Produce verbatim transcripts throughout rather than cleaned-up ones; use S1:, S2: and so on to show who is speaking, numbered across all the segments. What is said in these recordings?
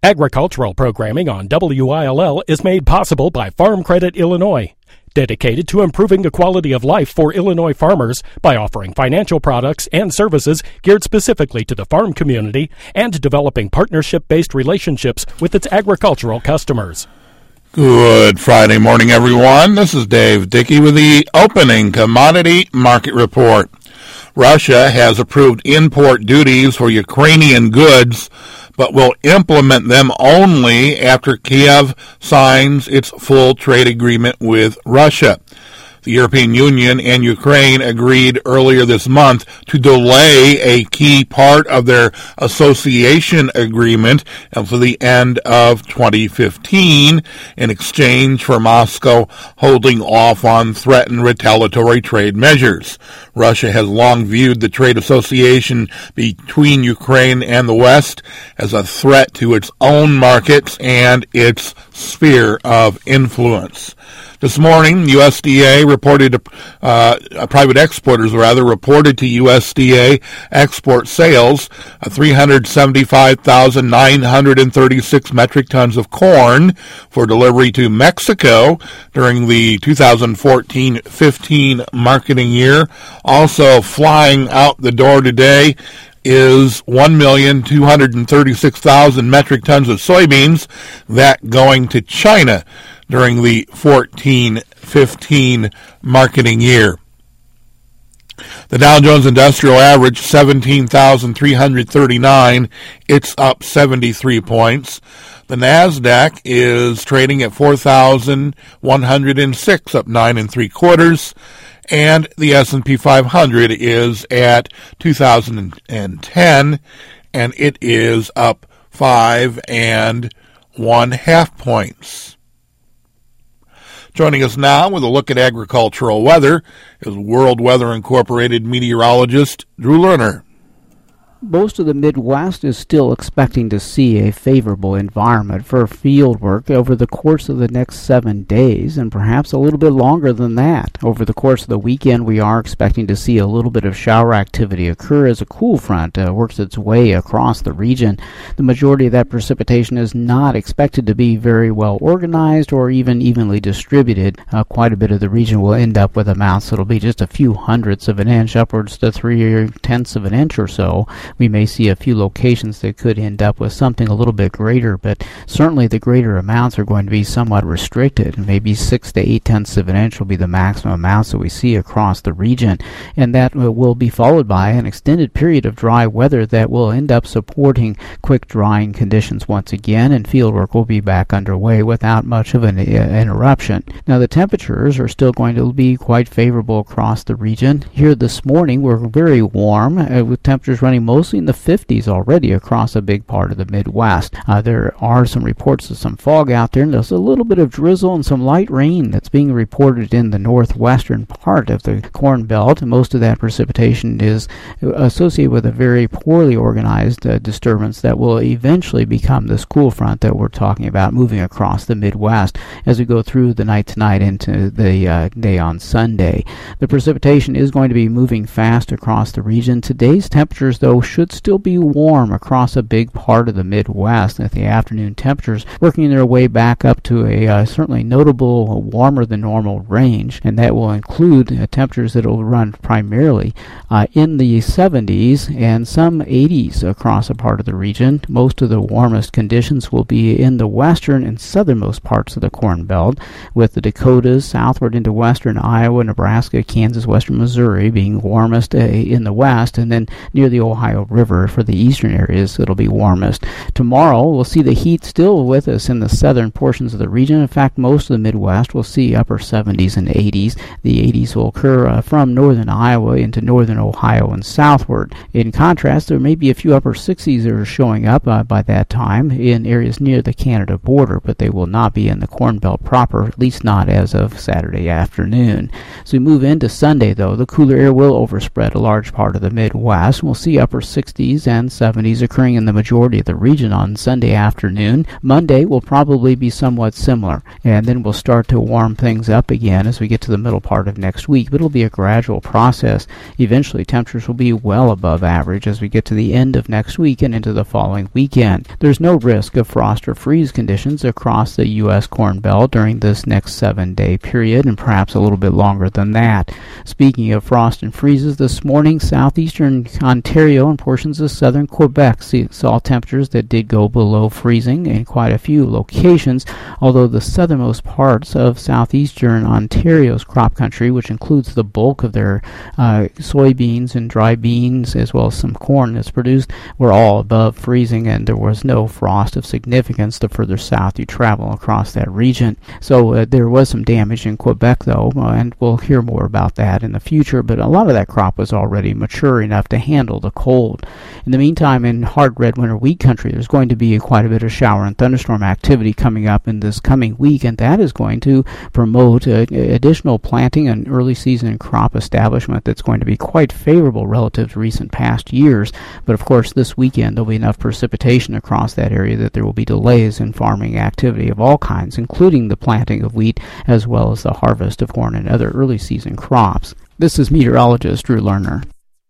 S1: Agricultural programming on W I L L is made possible by Farm Credit Illinois, dedicated to improving the quality of life for Illinois farmers by offering financial products and services geared specifically to the farm community and developing partnership-based relationships with its agricultural customers.
S2: Good Friday morning, everyone. This is Dave Dickey with the opening commodity market report. Russia has approved import duties for Ukrainian goods, but will implement them only after Kiev signs its full trade agreement with Russia. The European Union and Ukraine agreed earlier this month to delay a key part of their association agreement until the end of twenty fifteen in exchange for Moscow holding off on threatened retaliatory trade measures. Russia has long viewed the trade association between Ukraine and the West as a threat to its own markets and its sphere of influence. This morning, U S D A reported, uh, private exporters rather, reported to U S D A export sales of three hundred seventy-five thousand nine hundred thirty-six metric tons of corn for delivery to Mexico during the two thousand fourteen fifteen marketing year. Also flying out the door today is one million two hundred thirty-six thousand metric tons of soybeans, that going to China during the fourteen fifteen marketing year. The Dow Jones Industrial Average, seventeen thousand three hundred thirty-nine. It's up seventy-three points. The NASDAQ is trading at four thousand one hundred six, up nine and three quarters. And the S and P five hundred is at two thousand ten, and it is up five and one half points. Joining us now with a look at agricultural weather is World Weather Incorporated meteorologist Drew Lerner.
S3: Most of the Midwest is still expecting to see a favorable environment for field work over the course of the next seven days, and perhaps a little bit longer than that. Over the course of the weekend, we are expecting to see a little bit of shower activity occur as a cool front uh, works its way across the region. The majority of that precipitation is not expected to be very well organized or even evenly distributed. Uh, quite a bit of the region will end up with amounts that will be just a few hundredths of an inch, upwards to three tenths of an inch or so. We may see a few locations that could end up with something a little bit greater, but certainly the greater amounts are going to be somewhat restricted. Maybe six to eight tenths of an inch will be the maximum amounts that we see across the region, and that will be followed by an extended period of dry weather that will end up supporting quick drying conditions once again, and fieldwork will be back underway without much of an uh, interruption. Now, the temperatures are still going to be quite favorable across the region. Here this morning, we're very warm, uh, with temperatures running most Mostly in the fifties already across a big part of the Midwest. Uh, there are some reports of some fog out there, and there's a little bit of drizzle and some light rain that's being reported in the northwestern part of the Corn Belt. Most of that precipitation is associated with a very poorly organized uh, disturbance that will eventually become this cool front that we're talking about moving across the Midwest as we go through the night tonight into the uh, day on Sunday. The precipitation is going to be moving fast across the region. Today's temperatures, though, should still be warm across a big part of the Midwest, with the afternoon temperatures working their way back up to a uh, certainly notable warmer than normal range, and that will include uh, temperatures that will run primarily uh, in the seventies and some eighties across a part of the region. Most of the warmest conditions will be in the western and southernmost parts of the Corn Belt, with the Dakotas southward into western Iowa, Nebraska, Kansas, western Missouri being warmest uh, in the west, and then near the Ohio River for the eastern areas it'll be warmest. Tomorrow we'll see the heat still with us in the southern portions of the region. In fact, most of the Midwest will see upper seventies and eighties. The eighties will occur uh, from northern Iowa into northern Ohio and southward. In contrast, there may be a few upper sixties that are showing up uh, by that time in areas near the Canada border, but they will not be in the Corn Belt proper, at least not as of Saturday afternoon. As we move into Sunday, though, the cooler air will overspread a large part of the Midwest. We'll see upper sixties and seventies occurring in the majority of the region on Sunday afternoon. Monday will probably be somewhat similar, and then we'll start to warm things up again as we get to the middle part of next week, but it'll be a gradual process. Eventually, temperatures will be well above average as we get to the end of next week and into the following weekend. There's no risk of frost or freeze conditions across the U S Corn Belt during this next seven-day period, and perhaps a little bit longer than that. Speaking of frost and freezes, this morning, southeastern Ontario and portions of southern Quebec saw temperatures that did go below freezing in quite a few locations, although the southernmost parts of southeastern Ontario's crop country, which includes the bulk of their uh, soybeans and dry beans, as well as some corn that's produced, were all above freezing, and there was no frost of significance the further south you travel across that region. So uh, there was some damage in Quebec, though, uh, and we'll hear more about that in the future, but a lot of that crop was already mature enough to handle the cold. In the meantime, in hard red winter wheat country, there's going to be quite a bit of shower and thunderstorm activity coming up in this coming week, and that is going to promote uh, additional planting and early season crop establishment that's going to be quite favorable relative to recent past years. But of course, this weekend there'll be enough precipitation across that area that there will be delays in farming activity of all kinds, including the planting of wheat as well as the harvest of corn and other early season crops. This is meteorologist Drew Lerner.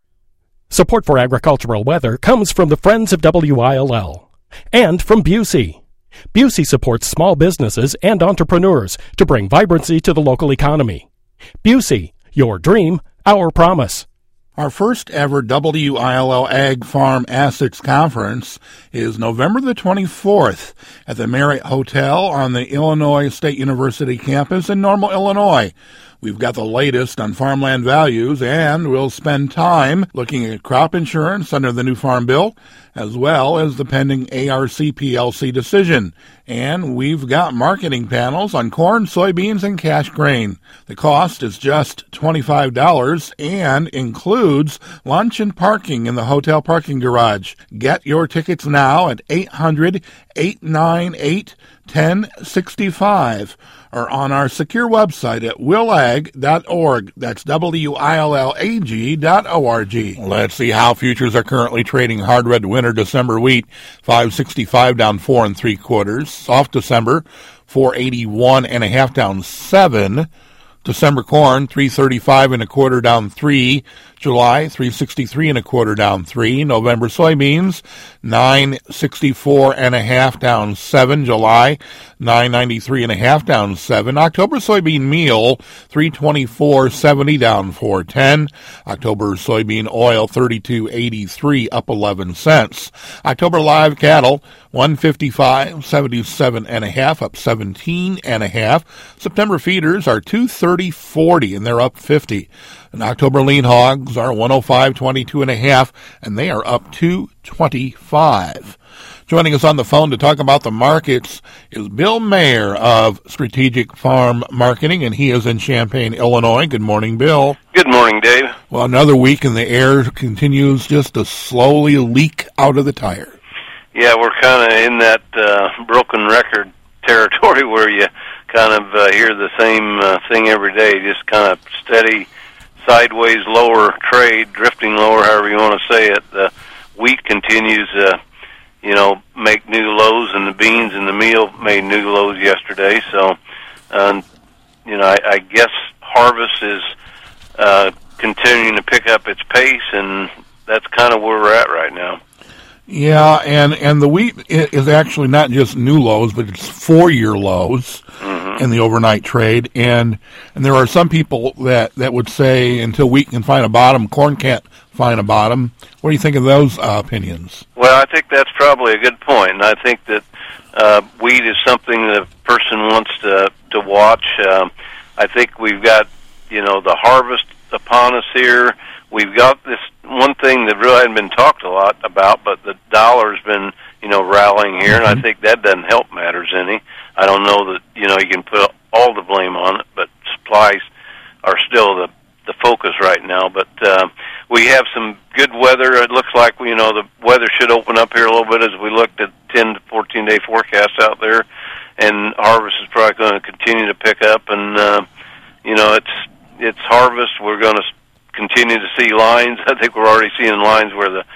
S1: Support for agricultural weather comes from the Friends of W I L L and from Busey. Busey supports small businesses and entrepreneurs to bring vibrancy to the local economy. Busey, your dream, our promise.
S2: Our first ever W I L L Ag Farm Assets Conference is November the twenty-fourth at the Marriott Hotel on the Illinois State University campus in Normal, Illinois. We've got the latest on farmland values, and we'll spend time looking at crop insurance under the new Farm Bill, as well as the pending A R C P L C decision. And we've got marketing panels on corn, soybeans, and cash grain. The cost is just twenty-five dollars and includes lunch and parking in the hotel parking garage. Get your tickets now at eight hundred, eight nine eight, one oh six five or on our secure website at willag dot org. That's W I L L A G dot O R G. Let's see how futures are currently trading. Hard red winter December wheat, five sixty-five down four and three quarters. Soft December, four eighty-one and a half down seven. December corn, three thirty-five and a quarter down three. July, three sixty-three and a quarter down three. November soybeans, nine sixty-four and a half down seven. July, nine ninety-three and a half down seven. October soybean meal, three twenty-four seventy down four ten. October soybean oil, thirty-two eighty-three up eleven cents. October live cattle, one fifty-five seventy-seven and a half up seventeen and a half. September feeders are two thirty forty and they're up fifty. And October lean hogs are one oh five twenty-two and a half, and they are up two twenty-five. Joining us on the phone to talk about the markets is Bill Mayer of Strategic Farm Marketing, and he is in Champaign, Illinois. Good morning, Bill.
S4: Good morning, Dave.
S2: Well, another week and the air continues just to slowly leak out of the tire.
S4: Yeah, we're kind of in that uh, broken record territory where you kind of uh, hear the same uh, thing every day, just kind of steady sideways lower trade, drifting lower, however you want to say it. The wheat continues to, you know, make new lows, and the beans and the meal made new lows yesterday. So, um, you know, I, I guess harvest is uh, continuing to pick up its pace, and that's kind of where we're at right now.
S2: Yeah, and, and the wheat is actually not just new lows, but it's four-year lows mm-hmm. in the overnight trade. And and there are some people that, that would say until wheat can find a bottom, corn can't find a bottom. What do you think of those uh, opinions?
S4: Well, I think that's probably a good point. And I think that uh, wheat is something that a person wants to, to watch. Um, I think we've got, you know, the harvest upon us here. We've got this one thing that really hadn't been talked a lot about, but the dollar's been, you know, rallying here, and I think that doesn't help matters any. I don't know that, you know, you can put all the blame on it, but supplies are still the the focus right now. But uh, we have some good weather. It looks like, you know, the weather should open up here a little bit as we looked at ten to fourteen day forecasts out there, and harvest is probably going to continue to pick up. And, uh, you know, it's it's harvest. We're going to continue to see lines. I think we're already seeing lines where the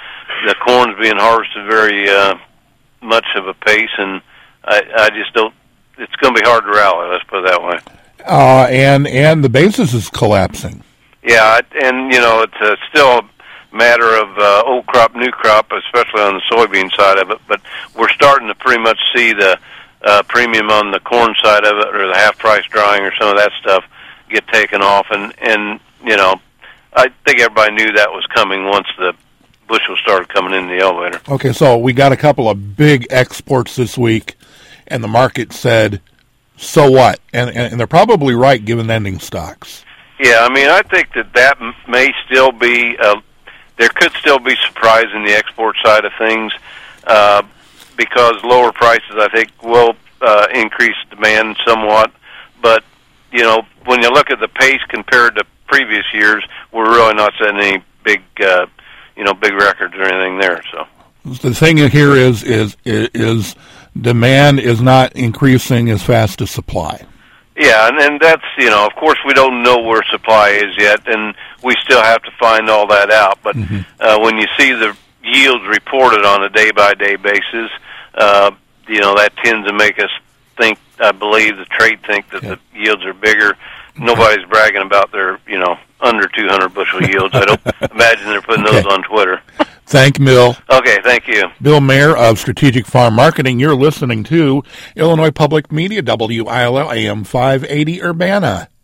S4: the corn's being harvested very uh, much of a pace, and I, I just don't. It's going to be hard to rally. Let's put it that way.
S2: Uh, and and the basis is collapsing.
S4: Yeah, and you know it's uh, still a matter of uh, old crop, new crop, especially on the soybean side of it. But we're starting to pretty much see the uh, premium on the corn side of it, or the half price drying, or some of that stuff get taken off. And and you know, I think everybody knew that was coming once the bushel started coming in the elevator.
S2: Okay, so we got a couple of big exports this week, and the market said, so what? And, and, and they're probably right given ending stocks.
S4: Yeah, I mean, I think that that may still be, uh, there could still be surprise in the export side of things uh, because lower prices, I think, will uh, increase demand somewhat. But, you know, when you look at the pace compared to previous years, we're really not setting any big uh you know, big records or anything there. So
S2: the thing here is is is demand is not increasing as fast as supply.
S4: Yeah, and, and that's, you know, of course we don't know where supply is yet, and we still have to find all that out. But mm-hmm. uh, when you see the yields reported on a day-by-day basis, uh, you know, that tends to make us think, I believe, the trade think that yeah. the yields are bigger. Nobody's bragging about their, you know, under two hundred bushel yields. I don't imagine they're putting
S2: okay.
S4: those on Twitter.
S2: Thank you, Bill.
S4: Okay, thank you.
S2: Bill Mayer of Strategic Farm Marketing. You're listening to Illinois Public Media, W I L L A M five eighty Urbana.